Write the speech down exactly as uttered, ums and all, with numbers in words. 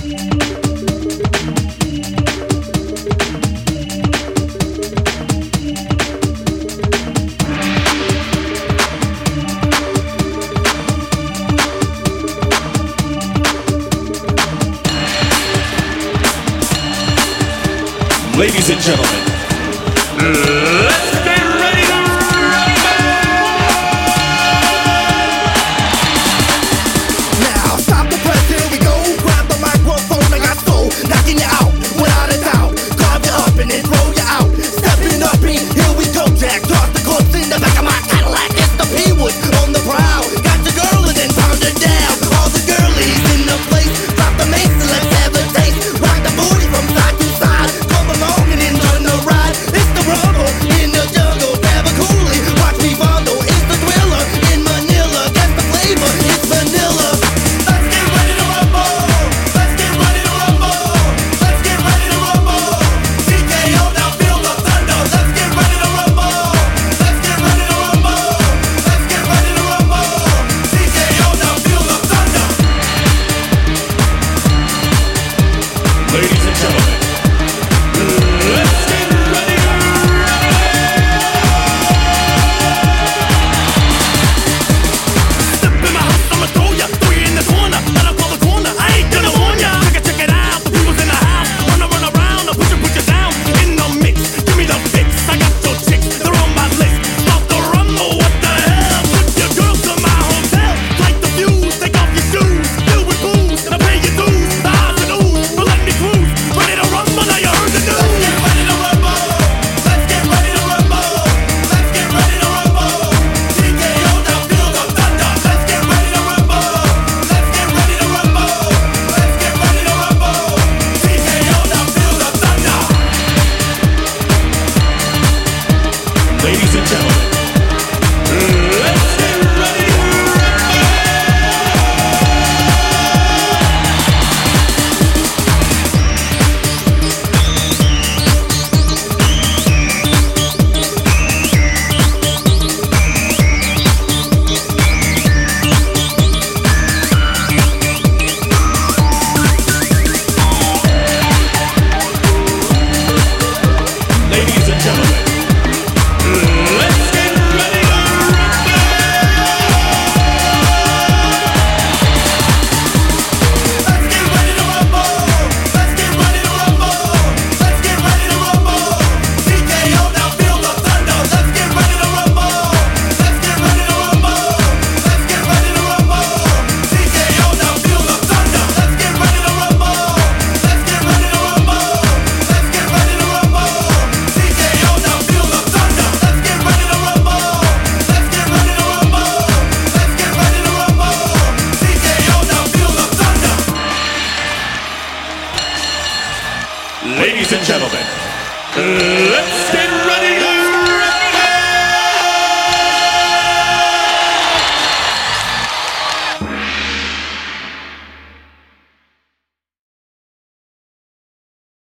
Ladies and gentlemen, let's get ready to rumble! Now, stop the press, here we go. Grab the microphone, I got soul. Knocking you out, without a doubt. Carve you up and then throw you out. Stepping up in, here we go, Jack. Toss the corpse in the back of my Cadillac. It's the P-Wood on the prowl. Got your girl and then pound her down. All the girlies in the place. Drop the mace and let's have a taste. Rock the booty from side to side. Come along and enjoy the ride. It's the rumble in the jungle. Grab a coolie, watch me follow. It's the thriller in Manila. Guess the flavor, it's vanilla. Let's get ready to rumble. Let's get ready to rumble. Let's get ready to rumble. T K O, now feel the thunder. Let's get ready to rumble. Let's get ready to rumble. Let's get ready to rumble. T K O, now feel the thunder. Ladies and gentlemen, let's get ready to Step in my house, I'ma throw ya, throw you in the corner, then I'll call the corner. I ain't gonna warn ya. Check it, check it out. The people's in the house, wanna run around, I'll push you, push you down. In the mix, give me the fix. I got your chicks, they're on my list. Start the rumble, what the hell? Put your girl to my hotel, light the fuse, take off your shoes, fill with booze, and I pay your dues. The highs and oohs, but let me cruise. Ready to rumble, now you heard the news. Let's get ready to rumble. Let's get ready to rumble. Let's get ready to rumble. T K O, now feel the thunder. Let's get ready to rumble. Let's get ready to rumble. Let's get ready to rumble. T K O, now feel the thunder. Ladies and gentlemen, let's get ready to Ladies and gentlemen, let's get ready to rumble! Let's get ready to rumble. Let's get ready to rumble. Let's get ready to rumble. T K O, now feel the thunder. Let's get ready to rumble. Let's get ready to rumble. Let's get ready to rumble. T K O, now feel the thunder. Let's get ready to rumble. Let's get ready to rumble. Let's get ready to rumble. T K O, now feel the thunder. Let's get ready to rumble. Let's get ready to rumble. Let's get ready to rumble. T K O, now feel the thunder. Ladies and gentlemen, let's get ready